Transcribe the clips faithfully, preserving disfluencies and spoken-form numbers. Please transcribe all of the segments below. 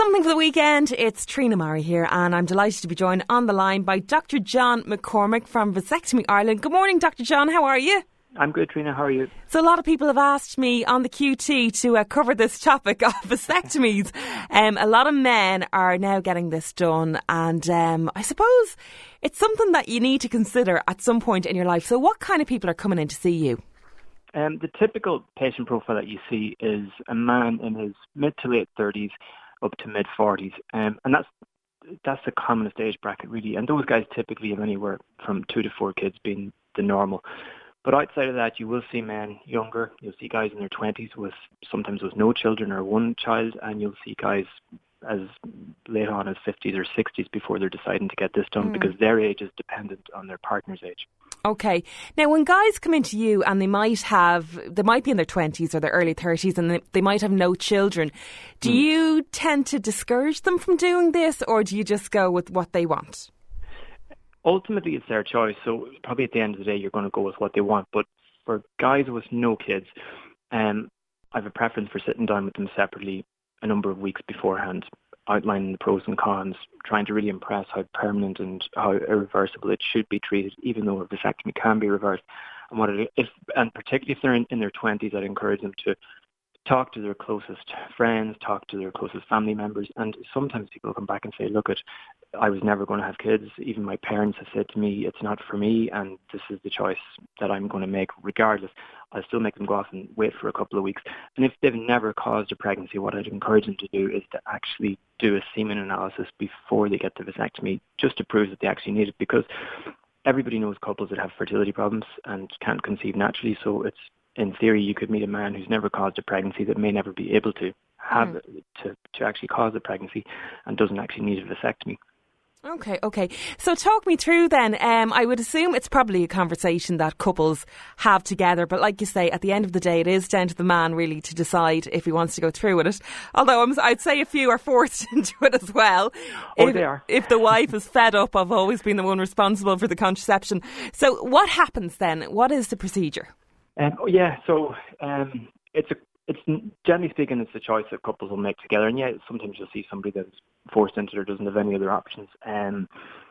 Something for the weekend. It's Trina Murray here, and I'm delighted to be joined on the line by Doctor John McCormick from Vasectomy Ireland. Good morning, Doctor John. How are you? I'm good, Trina. How are you? So a lot of people have asked me on the Q T to uh, cover this topic of vasectomies. Um, a lot of men are now getting this done, and um, I suppose it's something that you need to consider at some point in your life. So what kind of people are coming in to see you? Um, the typical patient profile that you see is a man in his mid to late thirties up to mid forties, um, and that's that's the commonest age bracket really. And those guys typically have anywhere from two to four kids being the normal. But outside of that, you will see men younger. You'll see guys in their twenties with sometimes with no children or one child, and you'll see guys as late on as fifties or sixties before they're deciding to get this done, mm. because their age is dependent on their partner's age. Okay. Now, when guys come into you and they might have, they might be in their twenties or their early thirties and they, they might have no children, do mm. you tend to discourage them from doing this, or do you just go with what they want? Ultimately, it's their choice. So probably at the end of the day, you're going to go with what they want. But for guys with no kids, um, I have a preference for sitting down with them separately a number of weeks beforehand, outlining the pros and cons, trying to really impress how permanent and how irreversible it should be treated, even though a vasectomy can be reversed. And what it is, and particularly if they're in, in their twenties, I'd encourage them to talk to their closest friends, talk to their closest family members. And sometimes people come back and say, look, it, I was never going to have kids. Even my parents have said to me, it's not for me, and this is the choice that I'm going to make regardless. I'll still make them go off and wait for a couple of weeks. And if they've never caused a pregnancy, what I'd encourage them to do is to actually do a semen analysis before they get the vasectomy, just to prove that they actually need it, because everybody knows couples that have fertility problems and can't conceive naturally. So it's, in theory, you could meet a man who's never caused a pregnancy that may never be able to have mm. to, to actually cause a pregnancy and doesn't actually need a vasectomy. Okay, okay. So talk me through then. Um, I would assume it's probably a conversation that couples have together, but like you say, at the end of the day, it is down to the man really to decide if he wants to go through with it. Although I'm, I'd say a few are forced into it as well. Oh, if, they are. If the wife is fed up of always being the one responsible for the contraception. So what happens then? What is the procedure? Um, oh yeah, so um, it's a, it's generally speaking, it's a choice that couples will make together. And yeah, sometimes you'll see somebody that's forced into it or doesn't have any other options. Um,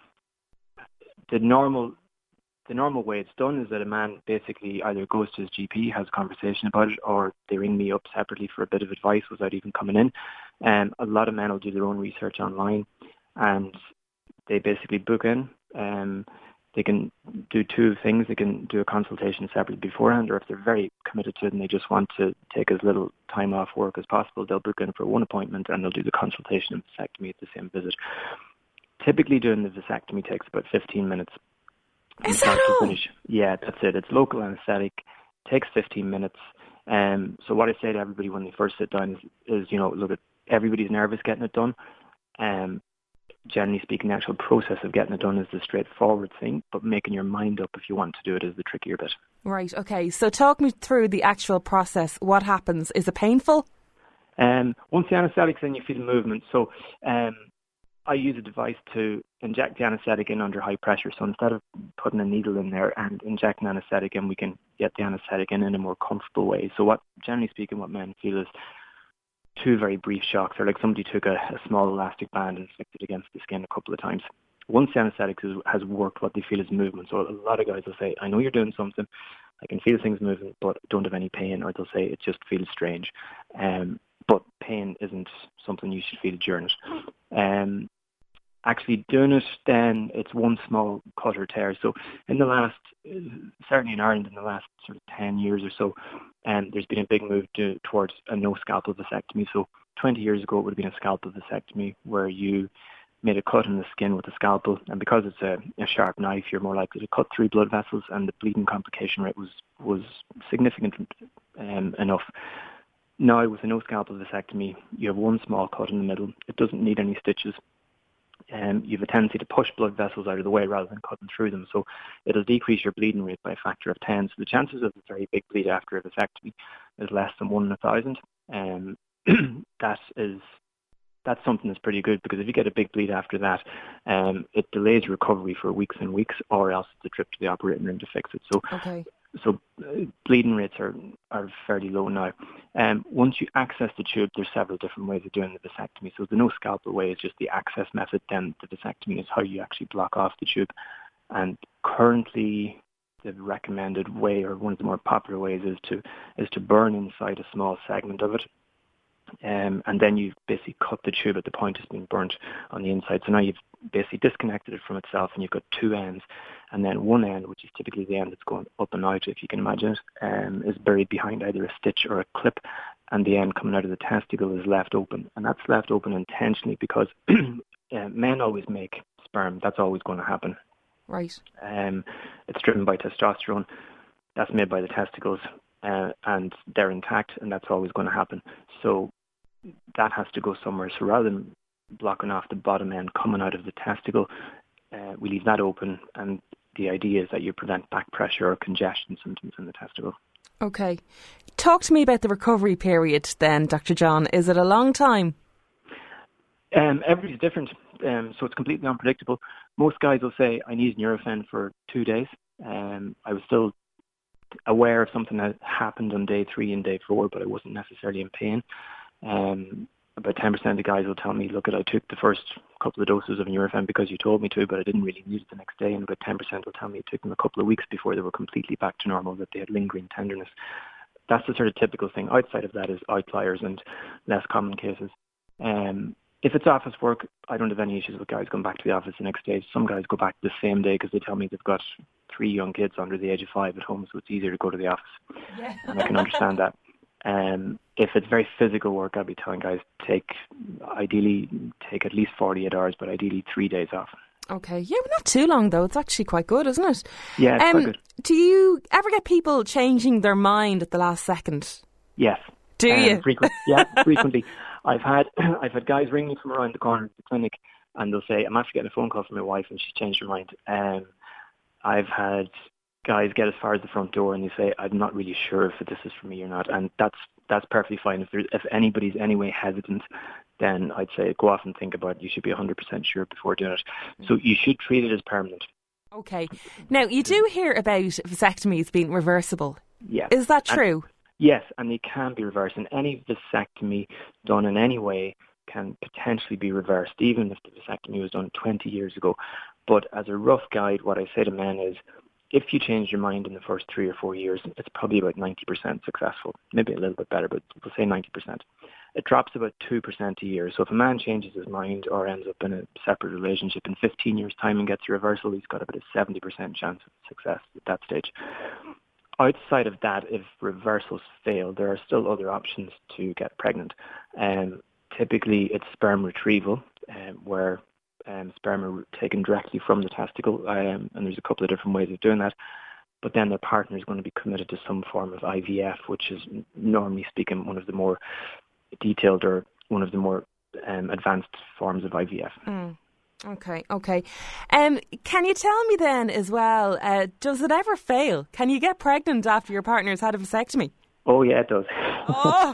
the normal, the normal way it's done is that a man basically either goes to his G P, has a conversation about it, or they ring me up separately for a bit of advice without even coming in. Um, a lot of men will do their own research online, and they basically book in. Um, They can do two things. They can do a consultation separately beforehand, or if they're very committed to it and they just want to take as little time off work as possible, they'll book in for one appointment and they'll do the consultation and vasectomy at the same visit. Typically doing the vasectomy takes about fifteen minutes. Is that all? Finish. Yeah, that's it. It's local anaesthetic. Takes fifteen minutes. Um, so what I say to everybody when they first sit down is, is you know, look, at everybody's nervous getting it done. Um, Generally speaking, the actual process of getting it done is the straightforward thing, but making your mind up if you want to do it is the trickier bit. Right, okay. So talk me through the actual process. What happens? Is it painful? Um, once the anaesthetic's in, you feel movement. So um, I use a device to inject the anaesthetic in under high pressure. So instead of putting a needle in there and injecting anaesthetic in, we can get the anaesthetic in in a more comfortable way. So what, generally speaking, what men feel is two very brief shocks, or like somebody took a, a small elastic band and flicked it against the skin a couple of times. Once the anaesthetic is, has worked, what they feel is movement. So a lot of guys will say, I know you're doing something, I can feel things moving, but don't have any pain, or they'll say it just feels strange. Um, but pain isn't something you should feel during it. Um, actually doing it, then it's one small cut or tear. So in the last, certainly in Ireland, in the last sort of ten years or so, um, there's been a big move to, towards a no scalpel vasectomy. So twenty years ago, it would have been a scalpel vasectomy where you made a cut in the skin with a scalpel, and because it's a, a sharp knife, you're more likely to cut through blood vessels, and the bleeding complication rate was, was significant um, enough. Now, with a no scalpel vasectomy, you have one small cut in the middle. It doesn't need any stitches. Um, you have a tendency to push blood vessels out of the way rather than cutting through them. So it'll decrease your bleeding rate by a factor of ten. So the chances of a very big bleed after a vasectomy is less than one in a thousand. Um, that is, that's something that's pretty good, because if you get a big bleed after that, um, it delays recovery for weeks and weeks, or else it's a trip to the operating room to fix it. So okay. so uh, bleeding rates are, are fairly low now. Um, once you access the tube, there's several different ways of doing the vasectomy. So the no scalpel way is just the access method. Then the vasectomy is how you actually block off the tube. And currently, the recommended way, or one of the more popular ways, is to is to burn inside a small segment of it. Um, and then you basically cut the tube at the point it's being burnt on the inside. So now you've basically disconnected it from itself, and you've got two ends. And then one end, which is typically the end that's going up and out, if you can imagine it, um, is buried behind either a stitch or a clip, and the end coming out of the testicle is left open. And that's left open intentionally because uh, men always make sperm. That's always going to happen. Right. Um, it's driven by testosterone. That's made by the testicles, uh, and they're intact, and that's always going to happen. So that has to go somewhere. So rather than blocking off the bottom end coming out of the testicle, uh, we leave that open, and the idea is that you prevent back pressure or congestion symptoms in the testicle. Okay. Talk to me about the recovery period then, Doctor John. Is it a long time? Um, everybody's different, um, so it's completely unpredictable. Most guys will say, I need Nurofen for two days. Um, I was still aware of something that happened on day three and day four, but I wasn't necessarily in pain. Um, about ten percent of the guys will tell me, look, I took the first couple of doses of Nurofen because you told me to, but I didn't really need it the next day. And about ten percent will tell me it took them a couple of weeks before they were completely back to normal, that they had lingering tenderness. That's the sort of typical thing. Outside of that is outliers and less common cases. Um, if it's office work, I don't have any issues with guys going back to the office the next day. Some guys go back the same day because they tell me they've got three young kids under the age of five at home, so it's easier to go to the office. Yeah. And I can understand that. Um, if it's very physical work, I'll be telling guys take, ideally, take at least forty-eight hours, but ideally three days off. Okay, yeah, but not too long though. It's actually quite good, isn't it? Yeah, it's um, quite good. Do you ever get people changing their mind at the last second? Yes. Do um, you? Frequent, yeah, frequently. I've had I've had guys ring me from around the corner of the clinic, and they'll say, I'm after getting a phone call from my wife and she's changed her mind. Um, I've had guys get as far as the front door and they say, I'm not really sure if this is for me or not, and that's that's perfectly fine. If there's, if anybody's anyway hesitant, then I'd say go off and think about it. You should be one hundred percent sure before doing it. So you should treat it as permanent. Okay. Now, you do hear about vasectomies being reversible. Yeah. Is that true? And, yes, and they can be reversed. And any vasectomy done in any way can potentially be reversed, even if the vasectomy was done twenty years ago. But as a rough guide, what I say to men is, if you change your mind in the first three or four years, it's probably about ninety percent successful. Maybe a little bit better, but we'll say ninety percent. It drops about two percent a year. So if a man changes his mind or ends up in a separate relationship in fifteen years' time and gets a reversal, he's got about a seventy percent chance of success at that stage. Outside of that, if reversals fail, there are still other options to get pregnant. Um, typically, it's sperm retrieval, um, where Um, sperm are taken directly from the testicle, um, and there's a couple of different ways of doing that. But then their partner is going to be committed to some form of I V F, which is normally speaking one of the more detailed or one of the more um, advanced forms of I V F. Mm. Okay, okay. Um, can you tell me then as well, uh, does it ever fail? Can you get pregnant after your partner's had a vasectomy? Oh, yeah, it does. Oh.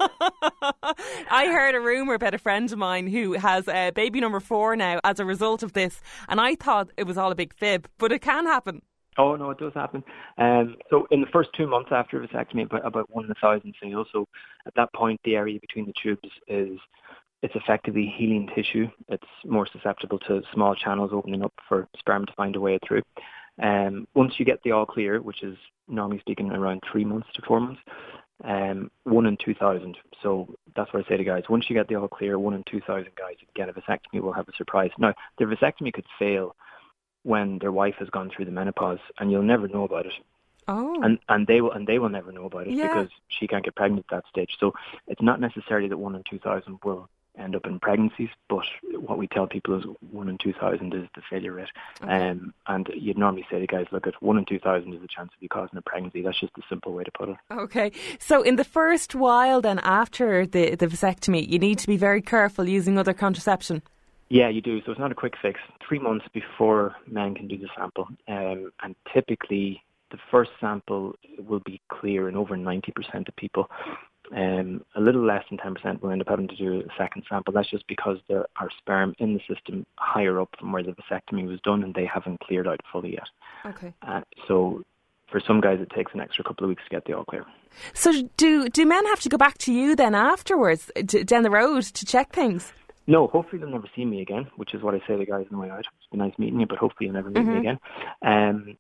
I heard a rumour about a friend of mine who has uh, baby number four now as a result of this, and I thought it was all a big fib, but it can happen. Oh, no, it does happen. Um, so in the first two months after a vasectomy, about, about one in a thousand fail. So at that point, the area between the tubes is, it's effectively healing tissue. It's more susceptible to small channels opening up for sperm to find a way through. Um, once you get the all clear, which is normally speaking around three months to four months, um, one in two thousand. So that's what I say to guys. Once you get the all clear, one in two thousand guys get a vasectomy will have a surprise. Now, their vasectomy could fail when their wife has gone through the menopause, and you'll never know about it. Oh. And and they will and they will never know about it Yeah. because she can't get pregnant at that stage. So it's not necessarily that one in two thousand will end up in pregnancies, but what we tell people is one in two thousand is the failure rate. Okay. Um, and you'd normally say to guys, look, at one in two thousand is the chance of you causing a pregnancy. That's just a simple way to put it. Okay. So in the first while then after the, the vasectomy, you need to be very careful using other contraception. Yeah, you do. So it's not a quick fix. Three months before men can do the sample. Um, and typically the first sample will be clear in over ninety percent of people. Um, a little less than ten percent will end up having to do a second sample. That's just because there are sperm in the system higher up from where the vasectomy was done and they haven't cleared out fully yet. Okay. Uh, so for some guys, it takes an extra couple of weeks to get the all clear. So do do men have to go back to you then afterwards, to, down the road, to check things? No, hopefully they'll never see me again, which is what I say to the guys on the way out. It's been nice meeting you, but hopefully you'll never meet mm-hmm. me again. Um,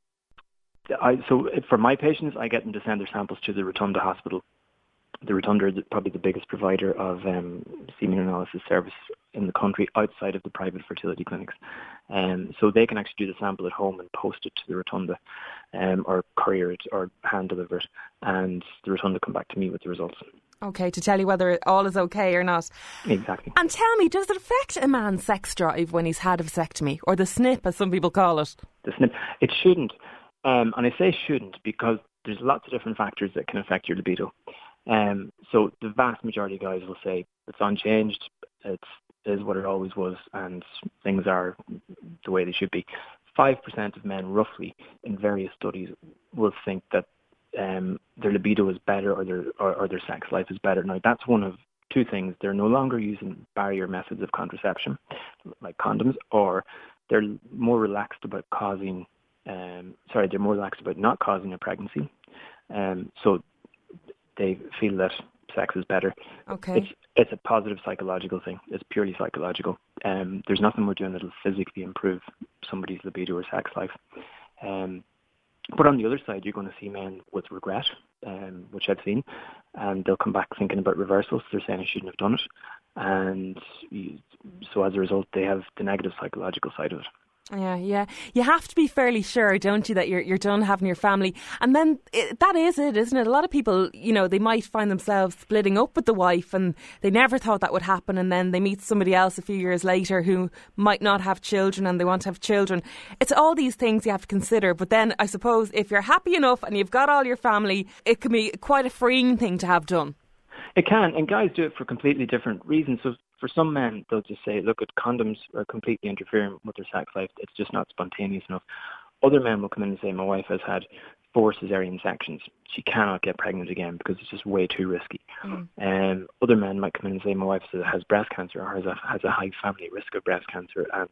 I, so for my patients, I get them to send their samples to the Rotunda Hospital. The Rotunda is probably the biggest provider of um, semen analysis service in the country outside of the private fertility clinics. Um, so they can actually do the sample at home and post it to the Rotunda, um, or courier it or hand deliver it, and the Rotunda come back to me with the results. Okay, to tell you whether all is okay or not. Exactly. And tell me, does it affect a man's sex drive when he's had a vasectomy, or the snip, as some people call it? The snip. It shouldn't. Um, and I say shouldn't because there's lots of different factors that can affect your libido. Um, so the vast majority of guys will say it's unchanged, it is what it always was, and things are the way they should be. Five percent of men, roughly, in various studies, will think that um, their libido is better or their or, or their sex life is better. Now, that's one of two things. They're no longer using barrier methods of contraception, like condoms, or they're more relaxed about causing, um, sorry, they're more relaxed about not causing a pregnancy. Um, so they feel that sex is better. Okay. It's it's a positive psychological thing. It's purely psychological. Um, there's nothing we're doing that'll physically improve somebody's libido or sex life. Um, but on the other side, you're going to see men with regret, um, which I've seen, and they'll come back thinking about reversals. They're saying I shouldn't have done it, and you, so as a result, they have the negative psychological side of it. Yeah, yeah. You have to be fairly sure, don't you, that you're you're done having your family. And then it, that is it, isn't it? A lot of people, you know, they might find themselves splitting up with the wife and they never thought that would happen, and then they meet somebody else a few years later who might not have children and they want to have children. It's all these things you have to consider. But then I suppose if you're happy enough and you've got all your family, it can be quite a freeing thing to have done. It can, and guys do it for completely different reasons. So for some men, they'll just say, look, condoms are completely interfering with their sex life. It's just not spontaneous enough. Other men will come in and say, my wife has had four cesarean sections. She cannot get pregnant again because it's just way too risky. Mm. Um, other men might come in and say, my wife has breast cancer or has a, has a high family risk of breast cancer, and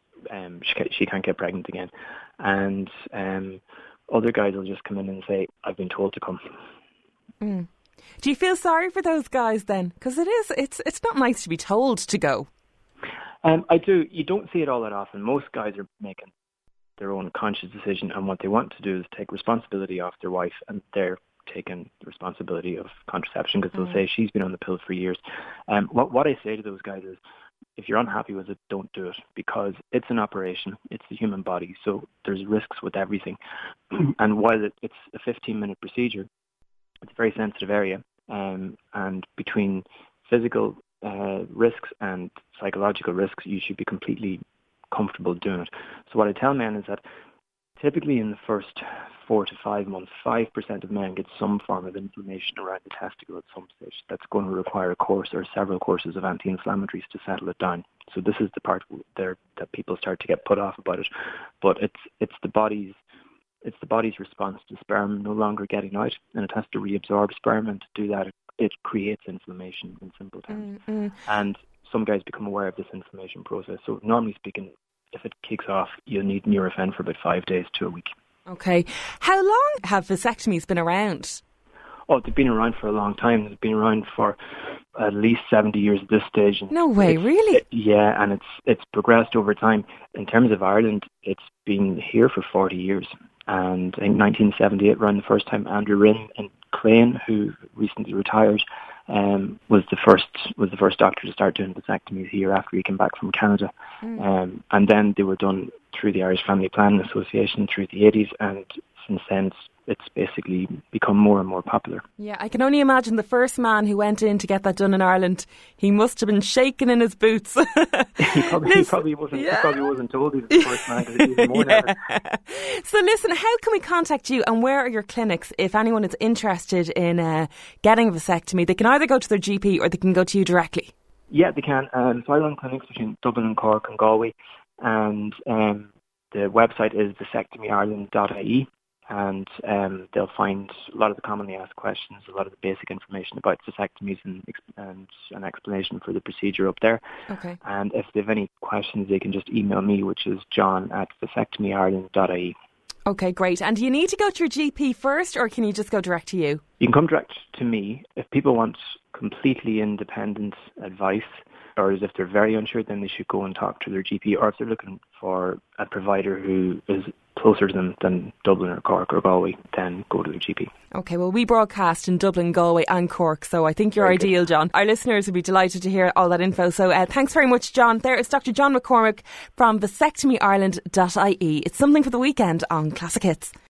um, she, she can't get pregnant again. And um, other guys will just come in and say, I've been told to come. Mm. Do you feel sorry for those guys then? Because it is, it's it's not nice to be told to go. Um, I do. You don't see it all that often. Most guys are making their own conscious decision, and what they want to do is take responsibility off their wife, and they're taking the responsibility of contraception because they'll mm. say she's been on the pill for years. Um, what what I say to those guys is, if you're unhappy with it, don't do it, because it's an operation. It's the human body, so there's risks with everything. And while it, it's a fifteen-minute procedure, it's a very sensitive area, um, and between physical uh, risks and psychological risks, you should be completely comfortable doing it. So what I tell men is that typically in the first four to five months, five percent of men get some form of inflammation around the testicle at some stage. That's going to require a course or several courses of anti-inflammatories to settle it down. So this is the part there that people start to get put off about it. But it's it's the body's It's the body's response to sperm no longer getting out, and it has to reabsorb sperm, and to do that, it, it creates inflammation in simple terms. Mm-hmm. And some guys become aware of this inflammation process. So normally speaking, if it kicks off, you'll need Nurofen for about five days to a week. Okay. How long have vasectomies been around? Oh, they've been around for a long time. They've been around for at least seventy years at this stage. No way, it's, really? It, yeah, and it's it's progressed over time. In terms of Ireland, it's been here for forty years. And in nineteen seventy-eight, around the first time, Andrew Rinn in Clane, who recently retired, um, was the first was the first doctor to start doing vasectomies here after he came back from Canada. Mm. Um, and then they were done through the Irish Family Planning Association through the eighties, and since then it's, it's basically become more and more popular. Yeah, I can only imagine the first man who went in to get that done in Ireland, he must have been shaking in his boots. he, probably, he probably wasn't. Yeah. He probably wasn't told he was the first man, because he was more yeah. nervous. So listen, how can we contact you, and where are your clinics if anyone is interested in uh, getting a vasectomy? They can either go to their G P or they can go to you directly. Yeah, they can. Um, so I run clinics between Dublin and Cork and Galway, and um, the website is vasectomy ireland dot I E. And um, they'll find a lot of the commonly asked questions, a lot of the basic information about vasectomies, and, and an explanation for the procedure up there. Okay. And if they have any questions, they can just email me, which is john at vasectomy ireland dot I E. Okay, great. And do you need to go to your G P first, or can you just go direct to you? You can come direct to me. If people want completely independent advice, or as if they're very unsure, then they should go and talk to their G P, or if they're looking for a provider who is closer to them than Dublin or Cork or Galway, then go to their G P. Okay, well, we broadcast in Dublin, Galway and Cork, so I think you're very ideal, good. John. Our listeners would be delighted to hear all that info. So uh, thanks very much, John. There is Doctor John McCormick from vasectomy ireland dot I E. It's something for the weekend on Classic Hits.